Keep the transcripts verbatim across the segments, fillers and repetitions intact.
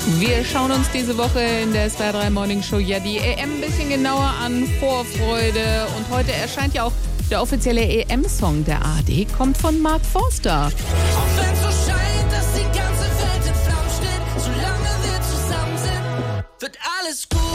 Wir schauen uns diese Woche in der S W R drei Morning Show ja die E M ein bisschen genauer an. Vorfreude. Und heute erscheint ja auch der offizielle E M-Song der A R D. Kommt von Mark Forster. Auch wenn's so scheint, dass die ganze Welt in Flammen steht, solange wir zusammen sind, wird alles gut.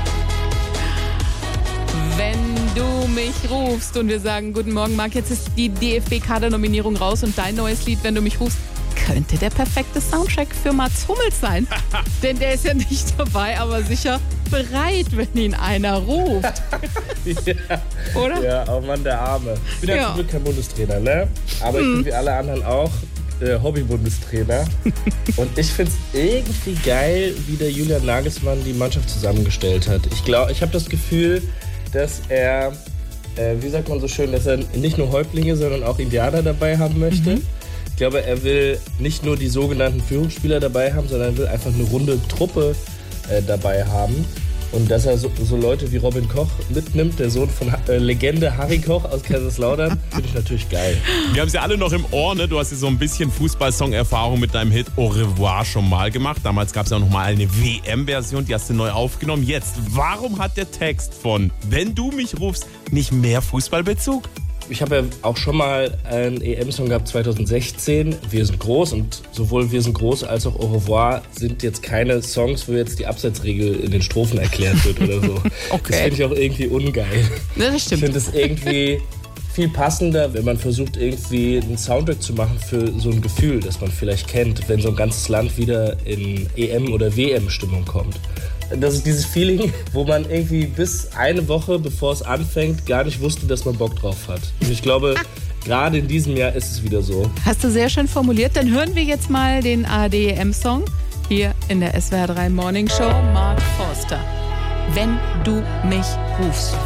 Wenn du mich rufst und wir sagen, guten Morgen Marc, jetzt ist die D F B-Kader-Nominierung raus und dein neues Lied, wenn du mich rufst, könnte der perfekte Soundtrack für Mats Hummels sein. Denn der ist ja nicht dabei, aber sicher bereit, wenn ihn einer ruft. Ja. Oder? Ja, oh Mann, der Arme. Ich bin ja, Ja. zum Glück kein Bundestrainer, ne? Aber ich bin wie alle anderen auch äh, Hobby-Bundestrainer. Und ich finde es irgendwie geil, wie der Julian Nagelsmann die Mannschaft zusammengestellt hat. Ich glaube, ich habe das Gefühl, dass er, äh, wie sagt man so schön, dass er nicht nur Häuptlinge, sondern auch Indianer dabei haben möchte. Mhm. Ich glaube, er will nicht nur die sogenannten Führungsspieler dabei haben, sondern er will einfach eine runde Truppe äh, dabei haben. Und dass er so, so Leute wie Robin Koch mitnimmt, der Sohn von äh, Legende Harry Koch aus Kaiserslautern, finde ich natürlich geil. Wir haben es ja alle noch im Ohr, ne? Du hast ja so ein bisschen Fußball-Song-Erfahrung mit deinem Hit Au revoir schon mal gemacht. Damals gab es ja auch noch mal eine W M-Version, die hast du neu aufgenommen. Jetzt, warum hat der Text von Wenn du mich rufst nicht mehr Fußballbezug? Ich habe ja auch schon mal einen E M-Song gehabt zwanzig sechzehn, Wir sind groß, und sowohl Wir sind groß als auch Au revoir sind jetzt keine Songs, wo jetzt die Abseitsregel in den Strophen erklärt wird oder so. Okay. Das finde ich auch irgendwie ungeil. Ja, das Ich stimmt. finde es irgendwie viel passender, wenn man versucht, irgendwie einen Soundtrack zu machen für so ein Gefühl, das man vielleicht kennt, wenn so ein ganzes Land wieder in E M- oder W M-Stimmung kommt. Das ist dieses Feeling, wo man irgendwie bis eine Woche, bevor es anfängt, gar nicht wusste, dass man Bock drauf hat. Und ich glaube, gerade in diesem Jahr ist es wieder so. Hast du sehr schön formuliert. Dann hören wir jetzt mal den A R D E M-Song hier in der S W R drei Morning Show. Mark Forster. Wenn du mich rufst.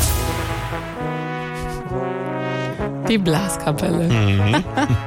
Die Blaskapelle. Mhm.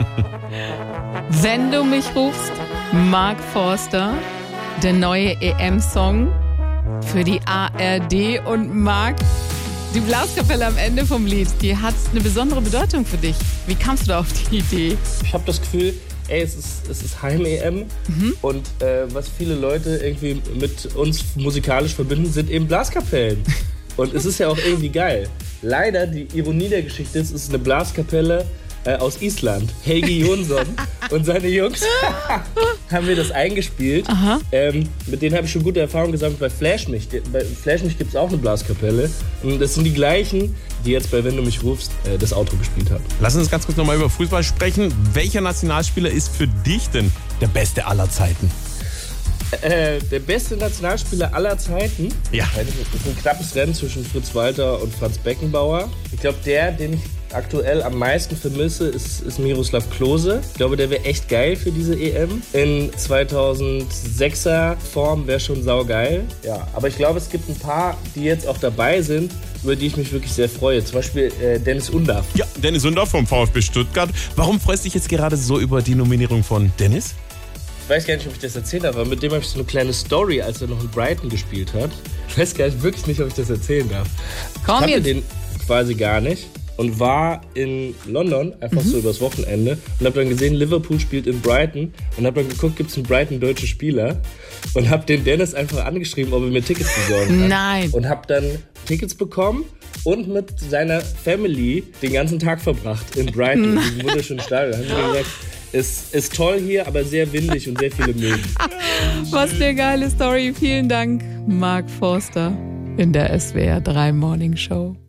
Wenn du mich rufst, Mark Forster. Der neue E M-Song für die A R D. Und Marc, die Blaskapelle am Ende vom Lied, die hat eine besondere Bedeutung für dich. Wie kamst du da auf die Idee? Ich habe das Gefühl, ey, es ist, es ist Heim-E M mhm. und äh, was viele Leute irgendwie mit uns musikalisch verbinden, sind eben Blaskapellen. Und es ist ja auch irgendwie geil. Leider, die Ironie der Geschichte ist, es ist eine Blaskapelle äh, aus Island. Helgi Jonsson und seine Jungs haben mir das eingespielt. Ähm, mit denen habe ich schon gute Erfahrungen gesammelt. Bei Flash mich, bei Flash mich gibt es auch eine Blaskapelle. Und das sind die gleichen, die jetzt bei Wenn du mich rufst äh, das Outro gespielt haben. Lass uns ganz kurz nochmal über Fußball sprechen. Welcher Nationalspieler ist für dich denn der beste aller Zeiten? Äh, der beste Nationalspieler aller Zeiten? Ja. Das ist ein knappes Rennen zwischen Fritz Walter und Franz Beckenbauer. Ich glaube, der, den ich aktuell am meisten vermisse, ist, ist Miroslav Klose. Ich glaube, der wäre echt geil für diese E M. In zweitausendsechser Form wäre schon saugeil. Ja, aber ich glaube, es gibt ein paar, die jetzt auch dabei sind, über die ich mich wirklich sehr freue. Zum Beispiel äh, Dennis Undaff. Ja, Dennis Undaff vom VfB Stuttgart. Warum freust du dich jetzt gerade so über die Nominierung von Dennis? Ich weiß gar nicht, ob ich das erzählt habe, aber mit dem habe ich so eine kleine Story, als er noch in Brighton gespielt hat. Ich weiß gar nicht, wirklich nicht, ob ich das erzählen darf. Komm ich kannte jetzt. den quasi gar nicht und war in London, einfach mhm. so übers Wochenende, und habe dann gesehen, Liverpool spielt in Brighton, und habe dann geguckt, gibt es einen Brighton-deutschen Spieler, und habe den Dennis einfach angeschrieben, ob er mir Tickets besorgen kann. Nein. Und habe dann Tickets bekommen und mit seiner Family den ganzen Tag verbracht in Brighton, in diesem wunderschönen Stadion. Haben wir gesagt, es ist toll hier, aber sehr windig und sehr viele Mücken. Was für eine geile Story. Vielen Dank, Mark Forster in der S W R drei Morning Show.